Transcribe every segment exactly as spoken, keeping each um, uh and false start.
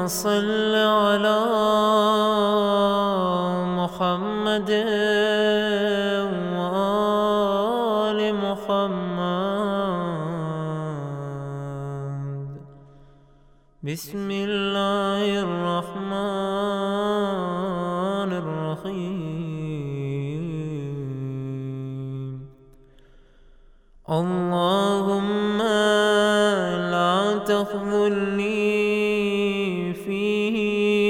صل على محمد وآل محمد. بسم الله الرحمن الرحيم. اللهم لا تخذلني فيه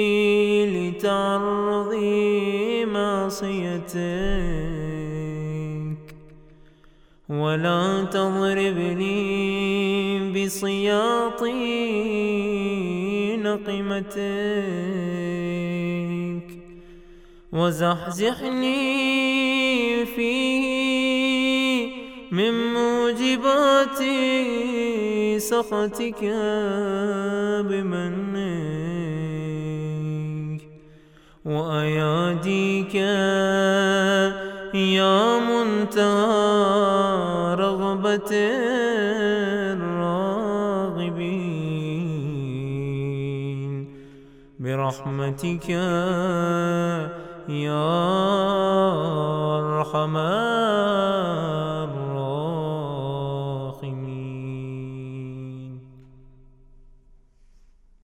لتعرضي معصيتك، ولا تضربني بسياط نقمتك، وزحزحني فيه من موجبات سخطك بمنك وأياديك يا منتهى رغبة الراغبين، برحمتك يا أرحم